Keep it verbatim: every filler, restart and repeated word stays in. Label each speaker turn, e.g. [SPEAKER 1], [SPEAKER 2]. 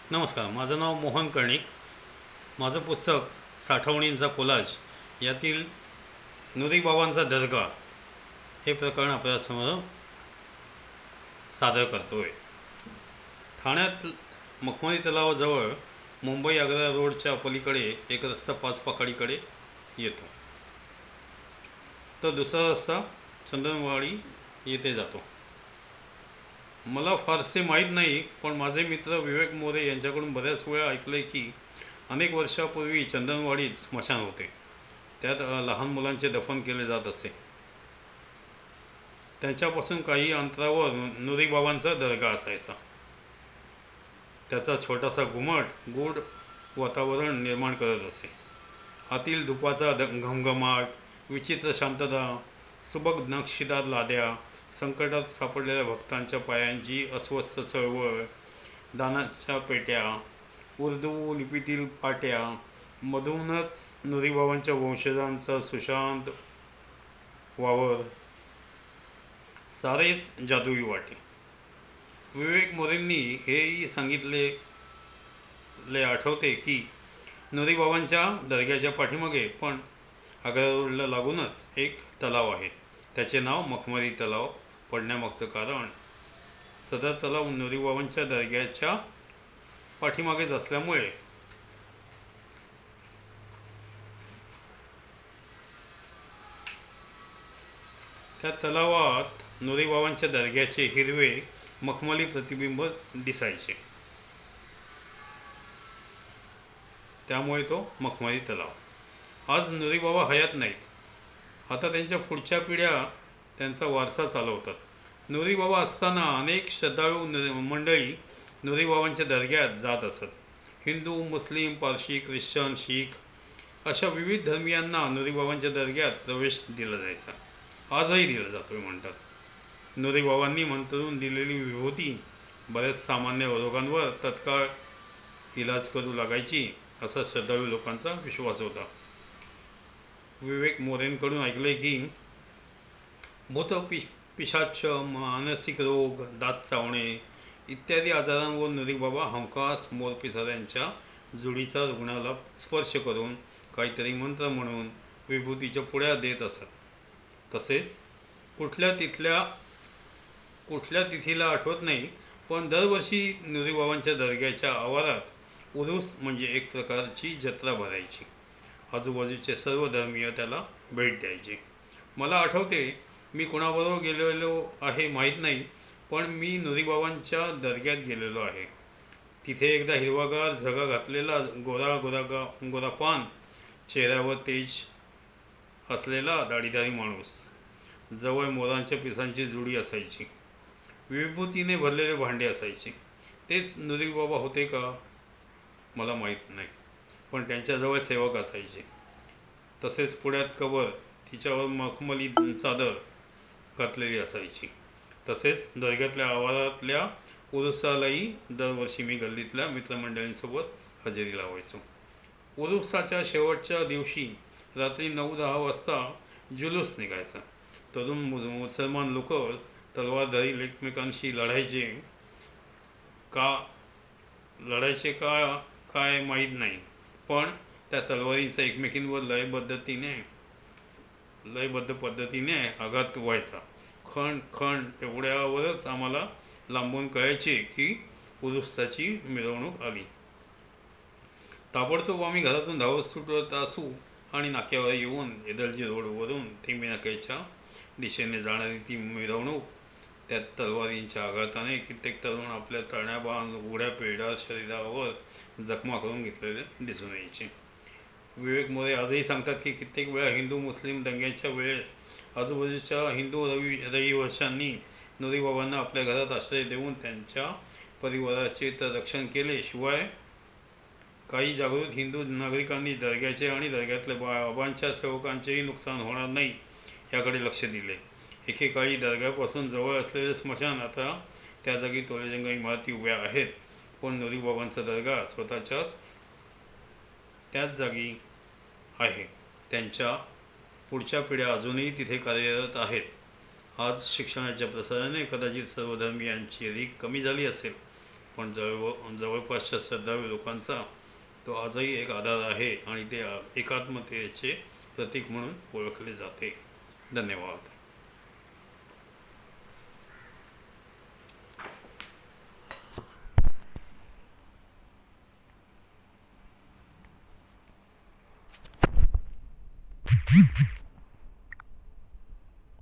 [SPEAKER 1] नमस्कार, माझं नाव मोहन कर्णिक. माझं पुस्तक साठवणींचा कोलाज यातील नुरीबाबांचा दर्गा हे प्रकरण आपल्यासमोर सादर करतो आहे. ठाण्यात मखमली तलावाजवळ मुंबई आग्रा रोडच्या पलीकडे एक रस्ता पाच पाकळीकडे येतो. तर दुसरा रस्ता चंदनवाडी येथे जातो. मला फारसे माहीत नाही, पण माझे मित्र विवेक मोरे यांच्याकडून बऱ्याच वेळा ऐकले की अनेक वर्षापूर्वी चंदनवाडीत स्मशान होते. त्यात लहान मुलांचे दफन केले जात असे. त्यांच्यापासून काही अंतरावर नुरीबाबांचा दर्गा असायचा. त्याचा छोटासा घुमट गूढ वातावरण निर्माण करत असे. आतील धुपाचा घमघमाट, विचित्र शांतता, सुबक नक्षीदार लाद्या, संकटात सापडलेल्या भक्तांच्या पायांची अस्वस्थ चळवळ, दानाच्या पेट्या, उर्दू लिपीतील पाट्या, मधूनच नुरीबाबांच्या वंशजांचा सुशांत वावर, सारेच जादुई वाटे. विवेक मोरेंनी हेही सांगितलेले आठवते की नुरीबाबांच्या दर्ग्याच्या पाठीमागे पण आग्रा रोडला लागूनच एक तलाव आहे. त्याचे नाव मखमली तलाव पडण्यामागचं कारण सदर तलाव नुरीबाबांच्या दर्ग्याच्या पाठीमागेच असल्यामुळे त्या तलावात नुरीबाबांच्या दर्ग्याचे हिरवे मखमली प्रतिबिंब दिसायचे. त्यामुळे तो मखमली तलाव. आज नुरीबाबा हयात नाहीत. आता त्यांच्या पुढच्या पिढ्या त्यांचा वारसा चालवतात. नुरीबाबा असताना अनेक श्रद्धाळू मंडळी नुरीबाबांच्या दर्ग्यात जात असत. हिंदू, मुस्लिम, पारशी, ख्रिश्चन, शीख अशा विविध धर्मियांना नुरीबाबांच्या दर्ग्यात प्रवेश दिला जायचा. आजही दिला जातोय म्हणतात. नुरीबाबांनी मंत्रून दिलेली विभूती बऱ्याच सामान्य रोगांवर तत्काळ इलाज करू लागायची असा श्रद्धाळू लोकांचा विश्वास होता. विवेक मोरेंकडून ऐकले की भूत पि पिशाच, मानसिक रोग, दात चावणे इत्यादी आजारांवर नुरीबाबा हमखास मोरपिसाऱ्यांच्या जुडीचा रुग्णाला स्पर्श करून काहीतरी मंत्र म्हणून विभूतीच्या पुड्या देत असत. तसेच कुठल्या तिथल्या कुठल्या तिथीला आठवत नाही, पण दरवर्षी नुरीबाबांच्या दर्ग्याच्या आवारात उरूस म्हणजे एक प्रकारची जत्रा भरायची. आजूबाजूचे सर्व धर्मीय त्याला भेट द्यायचे. मला आठवते, मी कोणाबरोबर गेलेलो आहे माहीत नाही, पण मी नुरीबाबांच्या दर्ग्यात गेलेलो आहे. तिथे एकदा हिरवागार झगा घातलेला गोरा गोरा गा गोरा पान, चेहऱ्यावर तेज असलेला दाढीदारी माणूस, जवळ मोरांच्या पिसांची जुडी असायची. विभूतीने भरलेले भांडे असायचे. तेच नुरीबाबा होते का मला माहीत नाही, पण त्यांच्याजवळ सेवक असायचे. तसेच पुढ्यात कबर, तिच्यावर मखमली चादर घातलेली असायची. तसेच दर्ग्यातल्या आवारातल्या उरुसालाही दरवर्षी मी गल्लीतल्या मित्रमंडळींसोबत हजेरी लावायचो. उरुसाच्या शेवटच्या दिवशी रात्री नऊ दहा वाजता जुलूस निघायचा. तरुण मुसलमान लोक तलवारधारी एकमेकांशी लढायचे का लढायचे का काय माहीत नाही, पण त्या तलवारींचा एकमेकींवर लयबद्धतीने लयबद्ध पद्धतीने आघात व्हायचा. खण खण तेवढ्यावरच आम्हाला लांबून कळायचे की उरुसाची मिरवणूक आली. ताबडतोब आम्ही घरातून धावत सुटत असू आणि नाक्यावर येऊन एदलजी रोडवरून टिंबिनाक्याच्या दिशेने जाणारी ती मिरवणूक त्यात तलवारींच्या आघाताने कित्येक तरुण आपल्या तळण्या बांध उघड्या पिळदार शरीरावर जखमा करून घेतलेले दिसून यायचे. विवेक मोरे आजही सांगतात की कित्येक वेळा हिंदू मुस्लिम दंग्याच्या वेळेस आजूबाजूच्या हिंदू रवी रहिवाशांनी नुरीबाबांना आपल्या घरात आश्रय देऊन त्यांच्या परिवाराचे तर रक्षण केले, शिवाय काही जागृत हिंदू नागरिकांनी दर्ग्याचे आणि दर्ग्यातल्या बाबांच्या सेवकांचेही नुकसान होणार नाही याकडे लक्ष दिले. एकेकाळी दर्ग्यापासून जवळ असलेले स्मशान आता त्या जागी तोलेजंग इमारती उभ्या आहेत, पण नुरीबाबांचा दर्गा स्वतःच्याच त्याच जागी आहे. त्यांच्या पुढच्या पिढ्या अजूनही तिथे कार्यरत आहेत. आज शिक्षणाच्या प्रसाराने कदाचित सर्व धर्मियांची रीक कमी झाली असेल, पण जवळ जवळपासच्या श्रद्धाळू लोकांचा तो आजही एक आधार आहे आणि ते एकात्मतेचे प्रतीक म्हणून ओळखले जाते. धन्यवाद.
[SPEAKER 2] Hmm.